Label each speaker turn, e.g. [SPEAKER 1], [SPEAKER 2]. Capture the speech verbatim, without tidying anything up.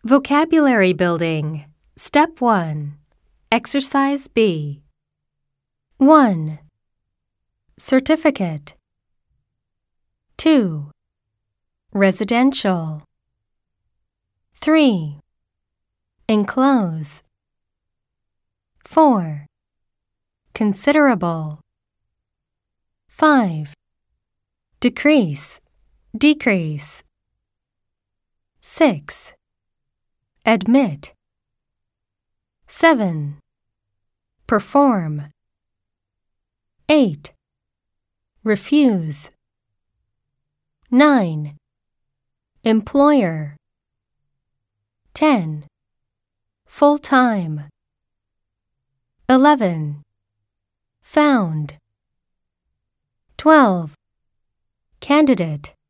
[SPEAKER 1] Vocabulary Building. Step one. Exercise B. one. Certificate. two. Residential. three. Enclose. four. Considerable. five. Decrease, decrease. six. Admit. seven. Perform. eight. Refuse. nine. Employer. ten. Full-time. eleven. Found. twelve. Candidate.